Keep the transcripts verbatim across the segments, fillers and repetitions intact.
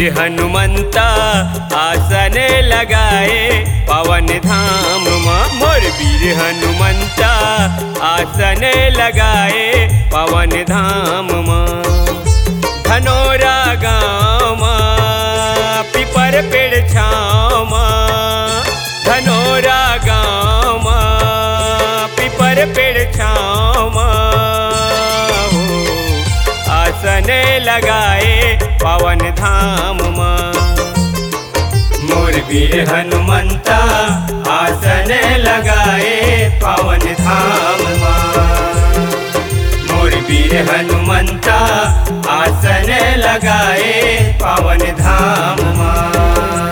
हनुमंता आसन लगाए पवन धाम माँ। मोर वीर हनुमंता आसन लगाए पवन धाम माँ। धनोरा गाँव माँ पिपर पेड़ छाँव माँ। धनोरा गाँव माँ पिपर पेड़ छाँव माँ। आसन लगाए पवन धाम माँ। मोर वीर हनुमंता आसन लगाए पवन धाम माँ। मोर वीर हनुमंता आसन लगाए पवन धाम माँ।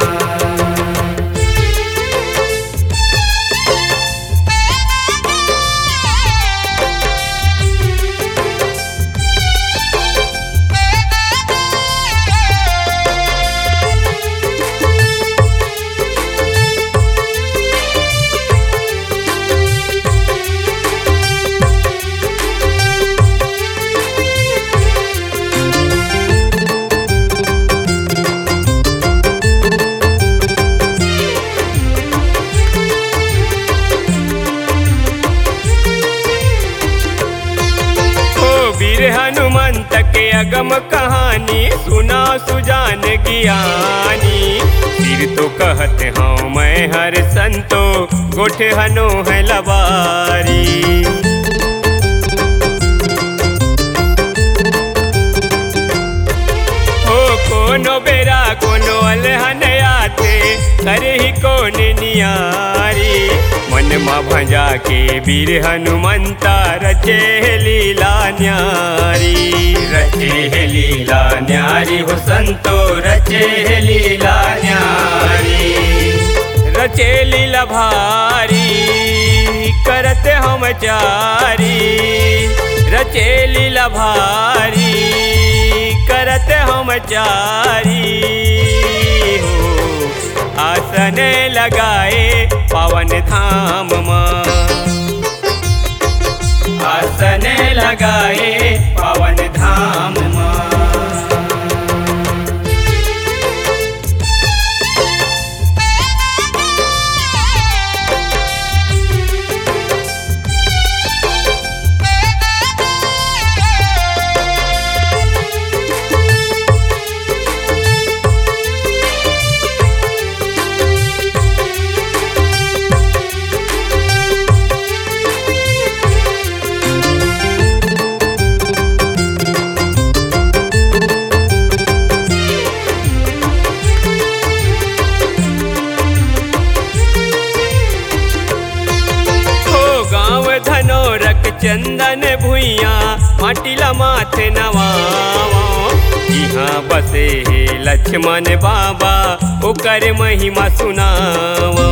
वीर हनुमंत के अगम कहानी सुना सुजान ज्ञानी। फिर तो कहते हूँ मैं हर संतो गोठे हनो है लबारी। हो कोनो बेरा कोनो अलहन आते करे ही कौन नियारी। मन मा भंजा के वीर हनुमंता रचे लीला न्यारी। रचे लीला न्यारी हो संतो रचे लीला न्यारी। रचे लीला भारी करते हम चारी। रचे लीला भारी करते हम चारी। आसन लगाए पवन धाम माँ। आसन लगाए पवन धाम माँ। धनोरक चंदन भुइया माटिला माथे नवाओ। यहाँ बसे हे लक्ष्मण बाबा ओकर महिमा सुनाओ।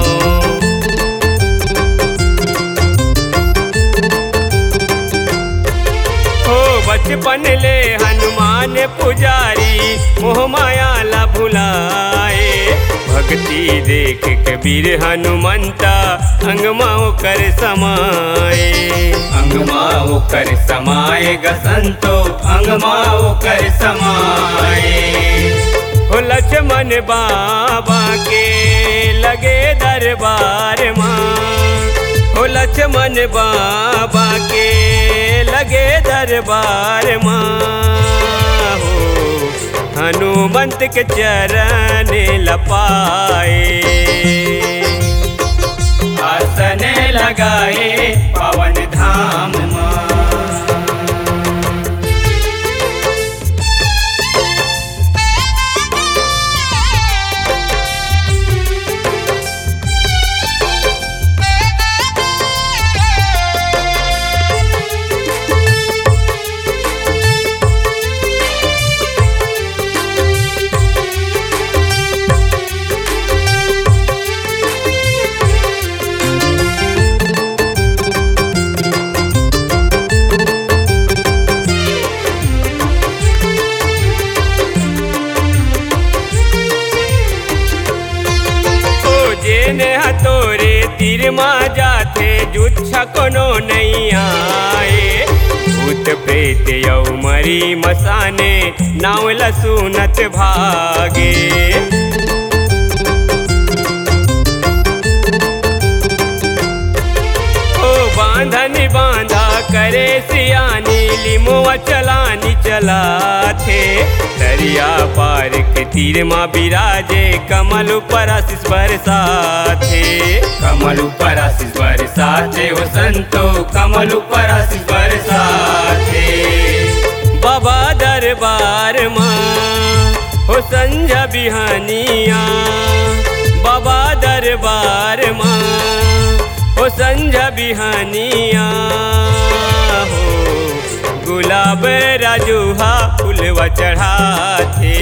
हो बचपन ले हनुमान पुजारी मोह माया ला भुलाए। भक्ति देख के वीर हनुमंता अंगमाओ कर समाए। अंगमाओ कर समाए गसंतो अंगमाओ कर समाए। हो लक्ष्मण बाबा के लगे दरबार माँ। हो लक्ष्मण बाबा के लगे दरबार माँ। हनुमंत के चरण लपाए। आसन लगाए पवन धाम माँ। तीर माँ जाते जुच्छा कोनो नहीं आए। भूत प्रेत यौ मरी मसाने नावला सुनत भागे। बांधनी बांधा करे सियानी लिमुआ चलानी चला थे। दरिया पार के तीर माँ बिराजे कमल ऊपर आशीष बरसाथे। कमल ऊपर आशीष बरसाथे हो संतो कमल ऊपर आशीष बरसाथे। बाबा दरबार माँ हो संझा बिहानिया। बाबा दरबार माँ हो संझा बिहानिया हो। गुलाब राजूहा फुलवा चढ़ाथे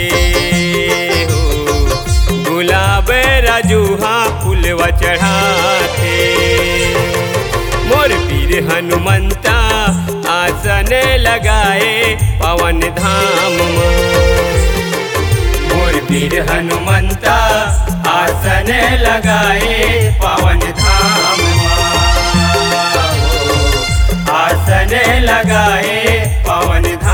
हो। गुलाब राजूहा फुलवा चढ़ाथे। मोर पीर हनुमंता आसन लगाए पवन धाम माँ। मोर पीर हनुमंता आसन लगाए पवन धाम आसन लगाए पवन धाम।